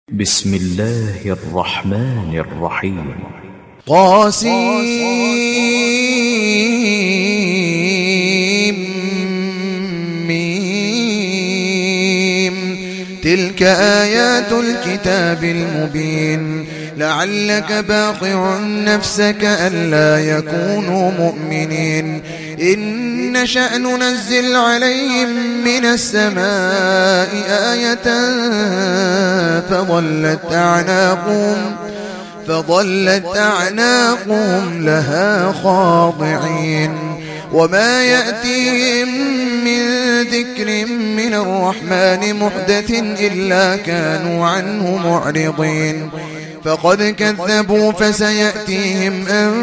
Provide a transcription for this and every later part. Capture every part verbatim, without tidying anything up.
بسم الله الرحمن الرحيم. طاسيم تلك آيات الكتاب المبين لعلك باقع نفسك ألا يكونوا مؤمنين إن نشأ ننزل عليهم من السماء آية فظلت أعناقهم فظلت أعناقهم لها خاضعين وما يأتيهم من ذكر من الرحمن محدث إلا كانوا عنه معرضين فقد كذبوا فسيأتيهم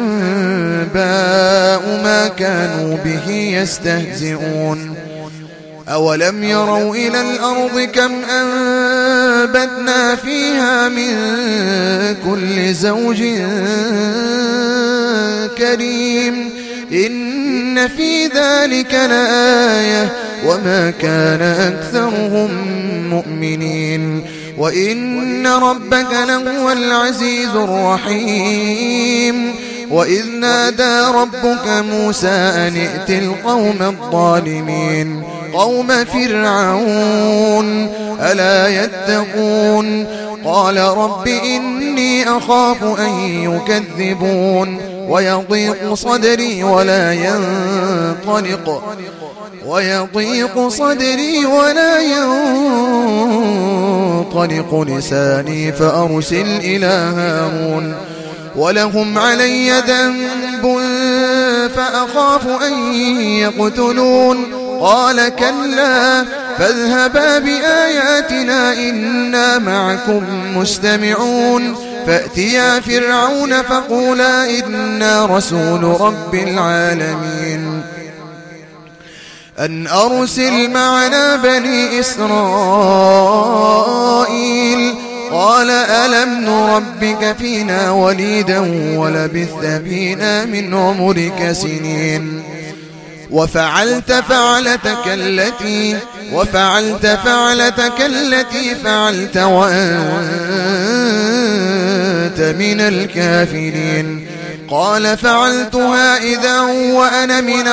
أنباء ما كانوا به يستهزئون أولم يروا إلى الأرض كم أنبتنا فيها من كل زوج كريم إن في ذلك لآية وما كان أكثرهم مؤمنين وإن ربك لهو العزيز الرحيم وإذ نادى ربك موسى أن ائت القوم الظالمين قوم فرعون ألا يتقون قال رب إني أخاف أن يكذبون ويضيق صدري ولا ينطلق ويضيق صدري ولا ينطلق لساني فأرسل إلى هارون ولهم علي ذنب فأخاف أن يقتلون قال كلا فاذهبا بآياتنا إنا معكم مستمعون فأتيا فرعون فقولا إنا رسول رب العالمين أن أرسل معنا بني إسرائيل قال ألم نربك فينا وليدا ولبثت فينا من عمرك سنين وفعلت فعلتك التي وفعلت فعلتك التي فعلت وأنت من الكافرين قال فعلتها إذا وأنا من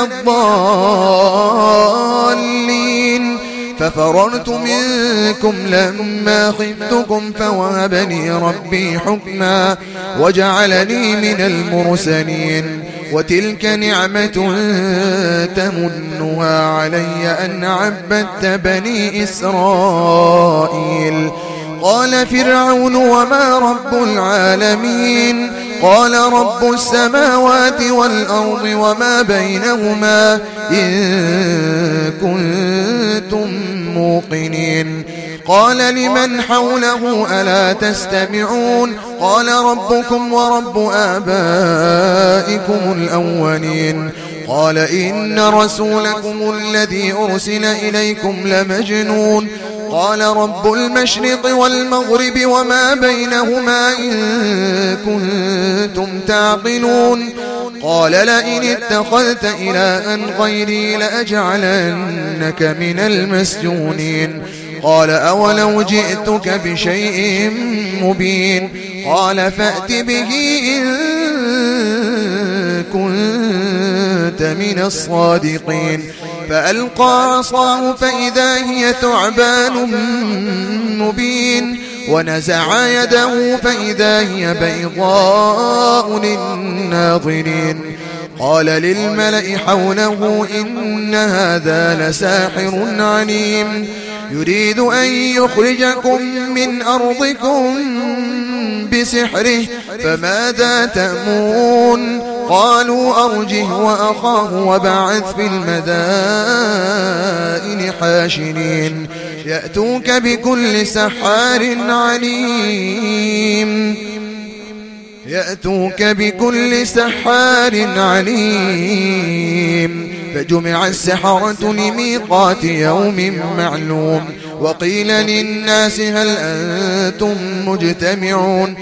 الضالين ففررت منكم لما خفتكم فوهبني ربي حكما وجعلني من المرسلين وتلك نعمة تمنها علي أن عبدت بني إسرائيل قال فرعون وما رب العالمين قال رب السماوات والأرض وما بينهما إن كنتم موقنين قال لمن حوله ألا تستمعون قال ربكم ورب آبائكم الأولين قال إن رسولكم الذي أرسل إليكم لمجنون قال رب المشرق والمغرب وما بينهما إن كنتم تعقلون قال لئن اتخذت إلها غيري لأجعلنك من المسجونين قال أولو جئتك بشيء مبين قال فأت به إن كنت من الصادقين فألقى عصاه فإذا هي ثعبان مبين ونزع يده فإذا هي بيضاء للناظرين قال للملأ حوله إن هذا لساحر عليم يريد أن يخرجكم من أرضكم بسحره فماذا تأمرون قالوا أرجه وأخاه وبعث في المدائن حاشرين يأتوك بكل سحار عليم يأتوك بكل سحار عليم فجمع السحرة لميقات يوم معلوم وقيل للناس هل أنتم مجتمعون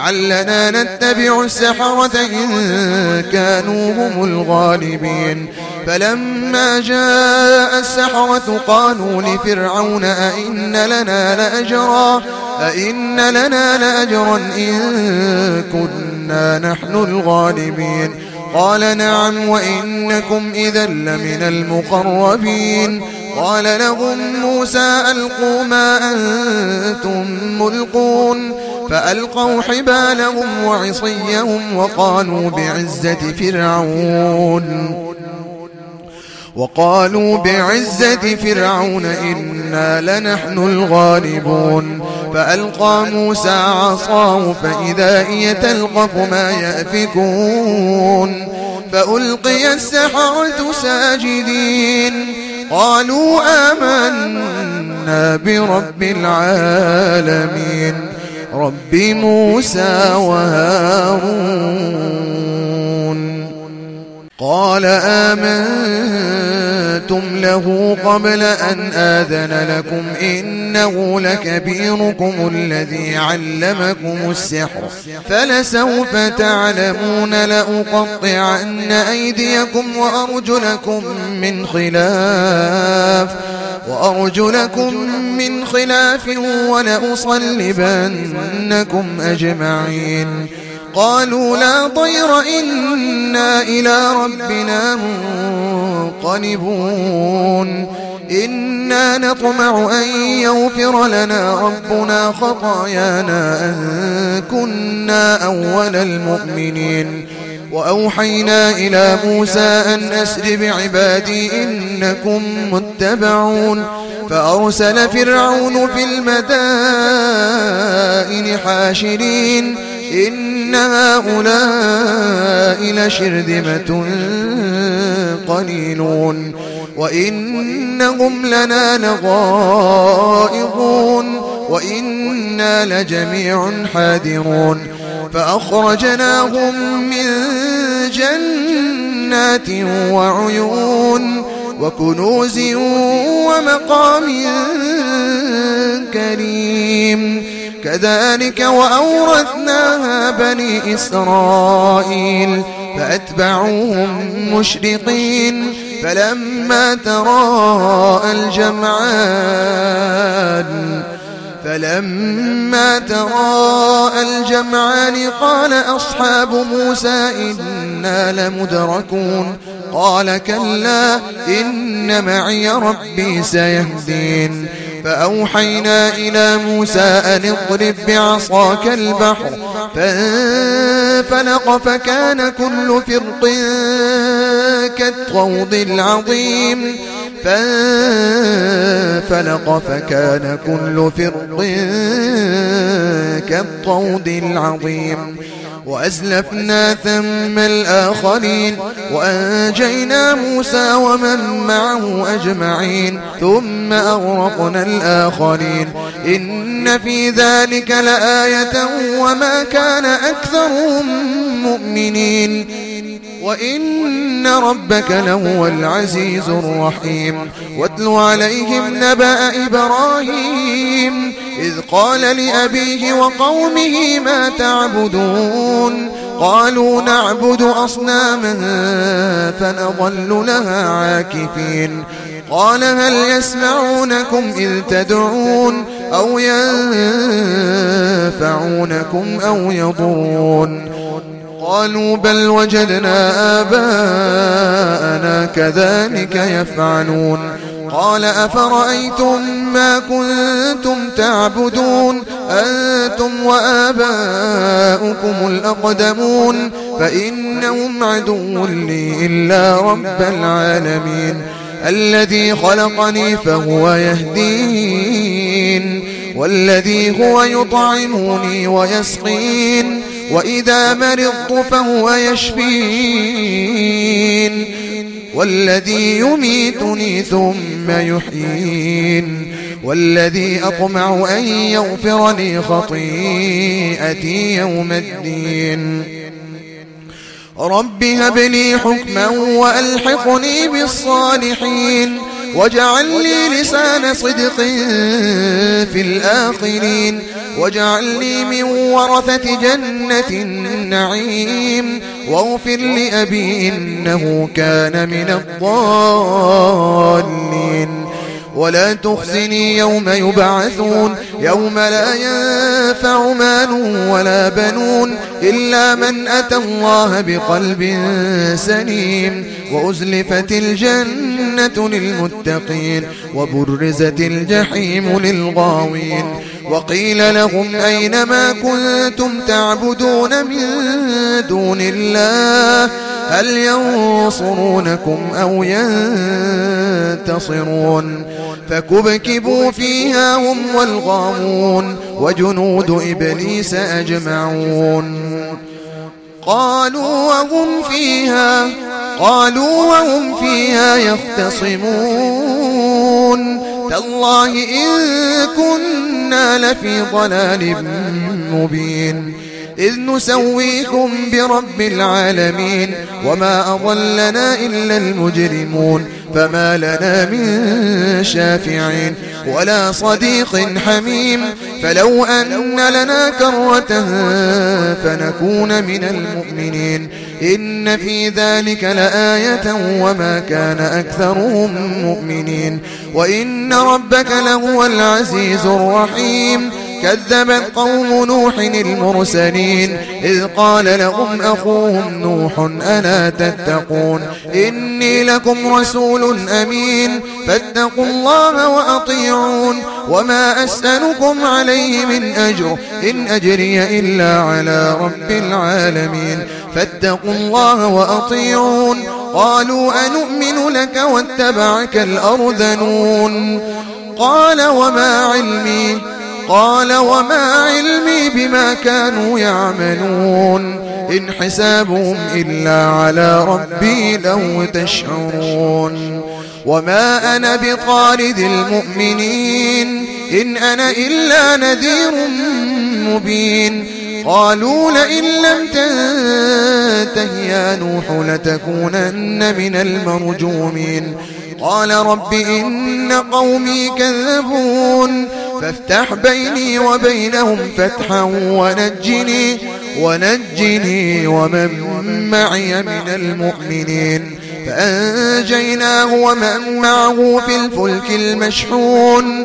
لعلنا نتبع السحرة إن كانوا هم الغالبين فلما جاء السحرة قالوا لفرعون أئن لنا لأجرا أئن لنا لأجرا إن كنا نحن الغالبين قال نعم وإنكم إذا لمن المقربين قال لهم موسى ألقوا ما أنتم ملقون فألقوا حبالهم وعصيهم وقالوا بعزة فرعون وقالوا بعزة فرعون إنا لنحن الغالبون فألقى موسى عصاه فإذا هي تلقف ما يأفكون فألقي السحرة ساجدين قالوا آمنا برب العالمين رب موسى وهارون قال آمنتم له قبل أن آذن لكم إنه لكبيركم الذي علمكم السحر فلسوف تعلمون لأقطعن أيديكم وأرجلكم من خلاف وأرجلكم من خلاف ولأصلبنكم أجمعين قالوا لا ضير إنا إلى ربنا منقلبون إنا نطمع أن يغفر لنا ربنا خطايانا أن كنا أول المؤمنين وأوحينا إلى موسى أن أسر بعبادي إنكم متبعون فأرسل فرعون في المدائن حاشرين إن هؤلاء لشرذمة قليلون وإنهم لنا لغائظون وإنا لجميع حاذرون فأخرجناهم من جنات وعيون وكنوز ومقام كريم كذلك وأورثناها بني إسرائيل فأتبعوهم مشرقين فلما تراءى الجمعان فلما تراءى الجمعان قال أصحاب موسى إنا لمدركون قال كلا إن معي ربي سيهدين فأوحينا إلى موسى أن اضرب بعصاك البحر فانفلق فكان كل فرق كالطود العظيم فانفلق فكان كل فرق كالطود العظيم وأزلفنا ثم الآخرين وأنجينا موسى ومن معه أجمعين ثم أغرقنا الآخرين إن في ذلك لآية وما كان أكثرهم مؤمنين وإن ربك لهو العزيز الرحيم واتل عليهم نبأ إبراهيم إذ قال لأبيه وقومه ما تعبدون قالوا نعبد أصناما فنظل لها عاكفين قال هل يسمعونكم إذ تدعون أو ينفعونكم أو يضرون قالوا بل وجدنا آباءنا كذلك يفعلون قال أفرأيتم ما كنتم تعبدون أنتم وآباؤكم الأقدمون فإنهم عدو لي إلا رب العالمين الذي خلقني فهو يهدين والذي هو يطعمني ويسقين وإذا مرضت فهو يشفين والذي يميتني ثم يحيين والذي أطمع أن يغفر لي خطيئتي يوم الدين رب هب لي حكما وألحقني بالصالحين واجعل لي لسان صدق في الآخرين واجعلني من ورثة جنة النعيم واغفر لأبي إنه كان من الضالين ولا تخزني يوم يبعثون يوم لا ينفع مال ولا بنون إلا من أتى الله بقلب سليم وأزلفت الجنة للمتقين وبرزت الجحيم للغاوين وقيل لهم أين ما كنتم تعبدون من دون الله هل ينصرونكم أو ينتصرون فكبكبوا فيها هم والغاوون وجنود إبليس أجمعون قالوا وهم فيها قالوا وهم فيها يختصمون تالله إن كنا لفي ضلال مبين إذ نسويكم برب العالمين وما أضلنا إلا المجرمون فما لنا من شافعين ولا صديق حميم فلو أن لنا كرة فنكون من المؤمنين إن في ذلك لآية وما كان أكثرهم مؤمنين وإن ربك لهو العزيز الرحيم كذبت قوم نوح المرسلين إذ قال لهم أخوهم نوح ألا تتقون إني لكم رسول أمين فاتقوا الله وأطيعون وما أسألكم عليه من أجر إن أجري إلا على رب العالمين فاتقوا الله وأطيعون قالوا أنؤمن لك واتبعك الأرذلون قال وما علمي قال وما علمي بما كانوا يعملون إن حسابهم إلا على ربي لو تشعرون وما أنا بطارد المؤمنين إن أنا إلا نذير مبين قالوا لئن لم تنته يا نوح لتكونن من المرجومين قال رب إن قومي كذبون فافتح بيني وبينهم فتحا ونجني ونجني ومن معي من المؤمنين فأنجيناه ومن معه في الفلك المشحون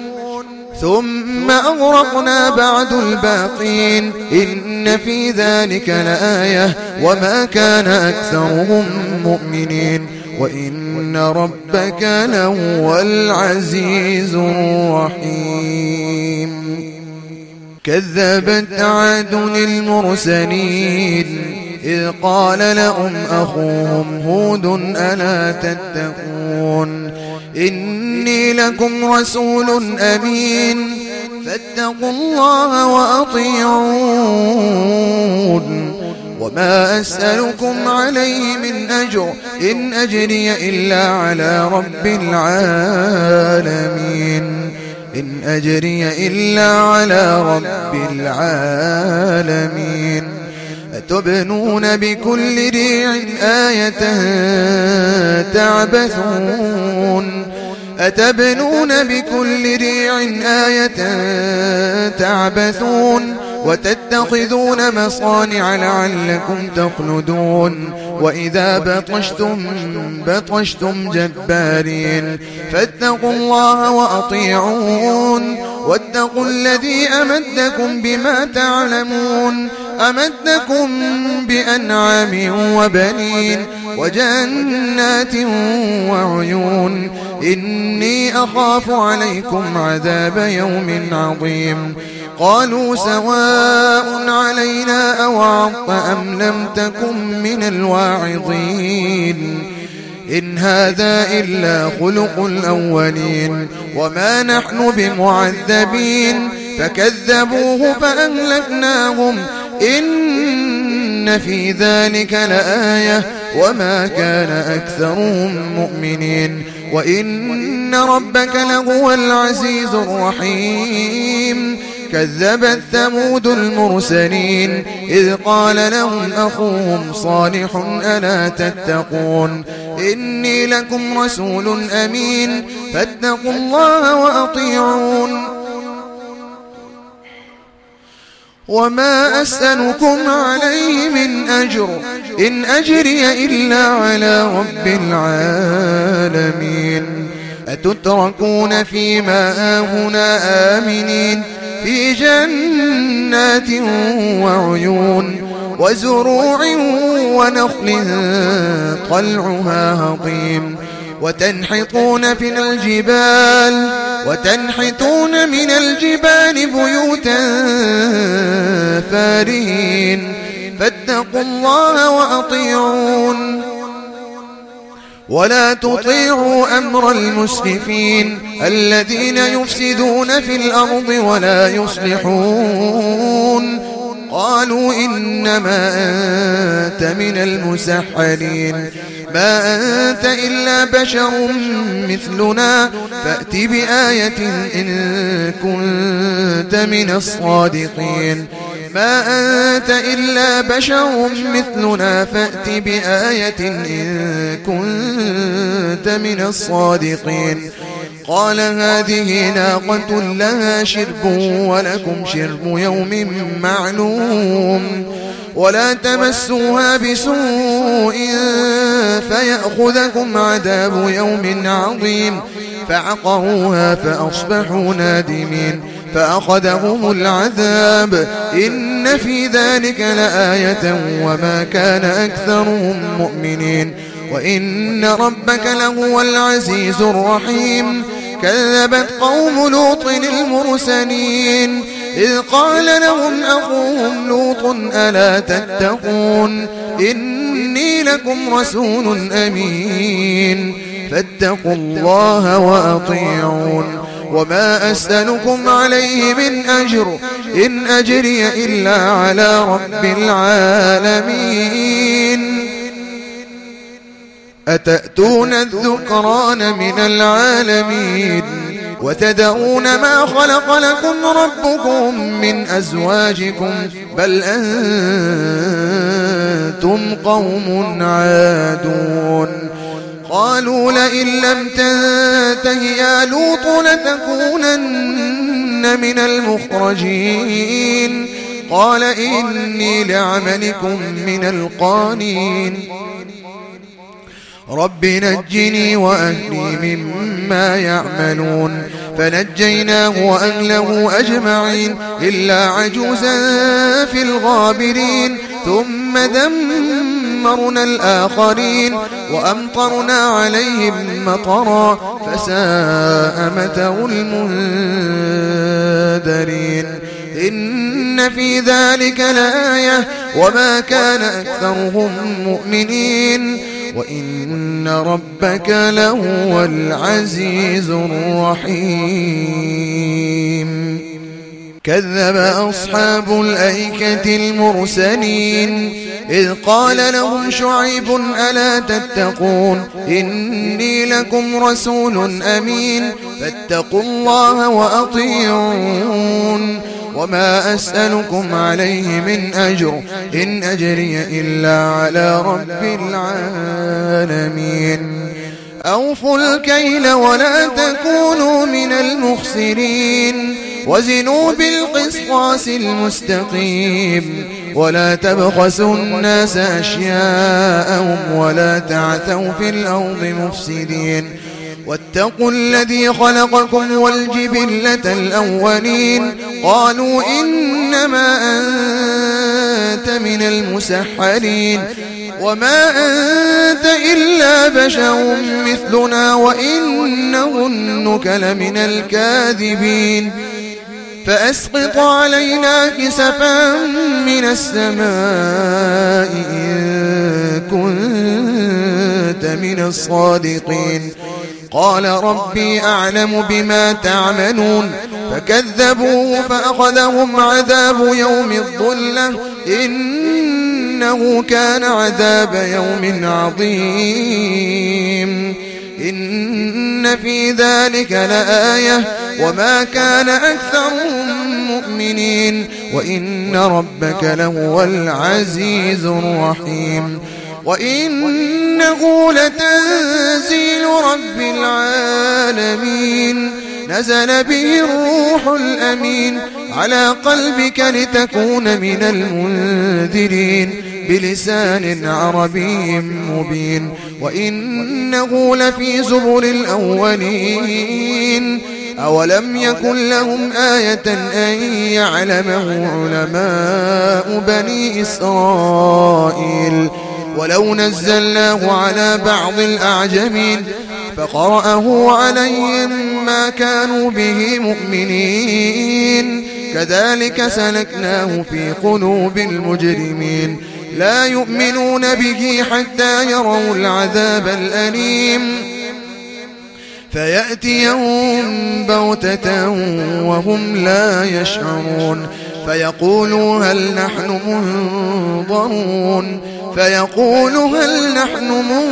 ثم أغرقنا بعد الباقين إن في ذلك لآية وما كان أكثرهم مؤمنين وإن ربك لهو العزيز الرحيم كذبت عاد المرسلين إذ قال لهم أخوهم هود ألا تتقون إني لكم رسول أمين فاتقوا الله وأطيعون وما أسألكم عليه من أجر إن أجري إلا على رب العالمين إن أجري إلا على رب العالمين أتبنون بكل ريع آية تعبثون أتبنون بكل ريع آية تعبثون وتتخذون مصانع لعلكم تخلدون وإذا بطشتم بطشتم جبارين فاتقوا الله وأطيعون واتقوا الذي أمدكم بما تعلمون أمدكم بأنعام وبنين وجنات وعيون إني أخاف عليكم عذاب يوم عظيم قالوا سواء علينا أوعظت أم لم تكن من الواعظين إن هذا إلا خلق الأولين وما نحن بمعذبين فكذبوه فأهلكناهم إن في ذلك لآية وما كان أكثرهم مؤمنين وإن ربك لهو العزيز الرحيم كذبت ثمود المرسلين إذ قال لهم أخوهم صالح ألا تتقون إني لكم رسول أمين فاتقوا الله وأطيعون وما أسألكم عليه من أجر إن أجري إلا على رب العالمين أتتركون فيما آهنا آمنين في جنات وعيون وزروع ونخل طلعها هضيم وتنحطون من الجبال وتنحتون من الجبال بيوتا فارهين فاتقوا الله وأطيعون ولا تطيعوا أمر المسرفين الذين يفسدون في الأرض ولا يصلحون قالوا إنما أنت من المسحرين ما أنت إلا بشر مثلنا فأت بآية إن كنت من الصادقين ما أنت إلا بشر مثلنا فأت بآية إن كنت من الصادقين قال هذه ناقة لها شرب ولكم شرب يوم معلوم ولا تمسوها بسوء فيأخذكم عذاب يوم عظيم فعقروها فأصبحوا نادمين فأخذهم العذاب إن في ذلك لآية وما كان أكثرهم مؤمنين وإن ربك لهو العزيز الرحيم كذبت قوم لوط المرسلين إذ قال لهم أخوهم لوط ألا تتقون إني لكم رسول أمين فاتقوا الله وأطيعون وما أسألكم عليه من أجر إن أجري إلا على رب العالمين أتأتون الذكران من العالمين وتدعون ما خلق لكم ربكم من أزواجكم بل أنتم قوم عادون قالوا لئن لم تنته يا لوط لتكونن من المخرجين قال إني لعملكم من القانين رب نجني وأهلي مما يعملون فنجيناه وأهله أجمعين إلا عجوزا في الغابرين ثم دمرنا الآخرين وأمطرنا عليهم مطرا فساء مطر المنذرين إن في ذلك لآية وما كان أكثرهم مؤمنين وإن ربك لهو العزيز الرحيم كذب أصحاب الأيكة المرسلين إذ قال لهم شعيب ألا تتقون إني لكم رسول أمين فاتقوا الله وأطيعون وما أسألكم عليه من أجر إن أجري إلا على رب العالمين أوفوا الكيل ولا تكونوا من المخسرين وزنوا بالقسطاس المستقيم ولا تبخسوا الناس أشياءهم ولا تعثوا في الأرض مفسدين واتقوا الذي خلقكم والجبلة الأولين قالوا إنما أنت من المسحرين وما أنت إلا بشر مثلنا وإن ظنك لمن الكاذبين فأسقط علينا كسفا من السماء إن كنت من الصادقين قال ربي أعلم بما تعملون فكذبوه فأخذهم عذاب يوم الظلة إنه كان عذاب يوم عظيم إن في ذلك لآية وما كان أكثرهم مؤمنين وإن ربك لهو العزيز الرحيم وإنه لتنزيل رب العالمين نزل به الروح الأمين على قلبك لتكون من المنذرين بلسان عربي مبين وإنه لفي زبر الأولين أولم يكن لهم آية أن يعلمه علماء بني إسرائيل ولو نزلناه على بعض الأعجمين فقرأه عليهم ما كانوا به مؤمنين كذلك سلكناه في قلوب المجرمين لا يؤمنون به حتى يروا العذاب الأليم فيأتيهم بغتة وهم لا يشعرون فيقولوا هل نحن منظرون فيقولوا هل نحن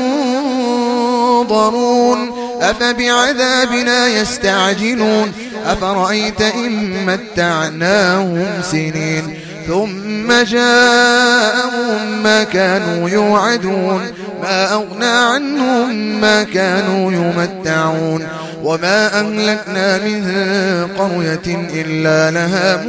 منظرون أفبعذابنا يستعجلون أفرأيت إن متعناهم سنين ثم جاءهم ما كانوا يوعدون ما أغنى عنهم ما كانوا يمتعون وما أهلكنا من قرية إلا لها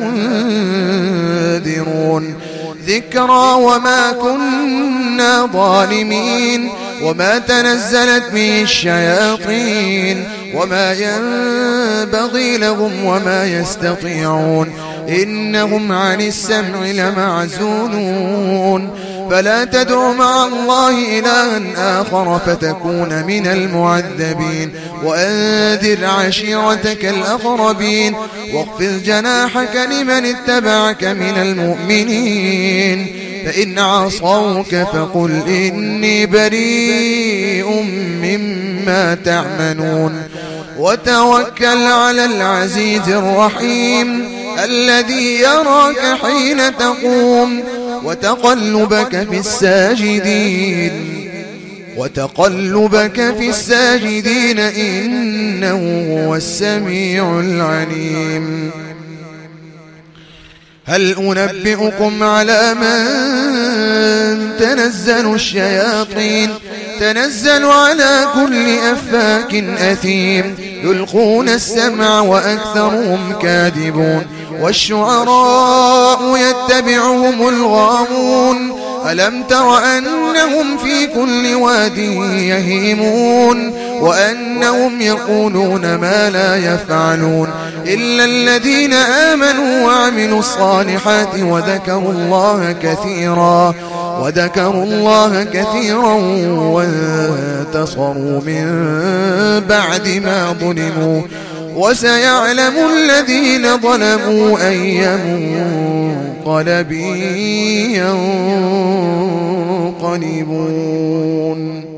منذرون ذكرى وما كنا ظالمين وما تنزلت به الشياطين وما ينبغي لهم وما يستطيعون إنهم عن السمع لمعزولون فلا تدع مع الله إلها آخر فتكون من المعذبين وأنذر عشيرتك الأقربين واخفض جناحك لمن اتبعك من المؤمنين فإن عصوك فقل إني بريء مما تعملون وتوكل على العزيز الرحيم الذي يراك حين تقوم وتقلبك في الساجدين وتقلبك في الساجدين إنه هو السميع العليم هل أنبئكم على من تنزل الشياطين تنزل على كل أفاك أثيم يلقون السمع وأكثرهم كاذبون والشعراء يتبعهم الغاوون ألم تر أنهم في كل واد يهيمون وأنهم يقولون ما لا يفعلون إلا الذين آمنوا وعملوا الصالحات وذكروا الله كثيرا وذكروا الله كثيرا وانتصروا من بعد ما ظلموا وسيعلم الذين ظلموا أي منقلب ينقلبون.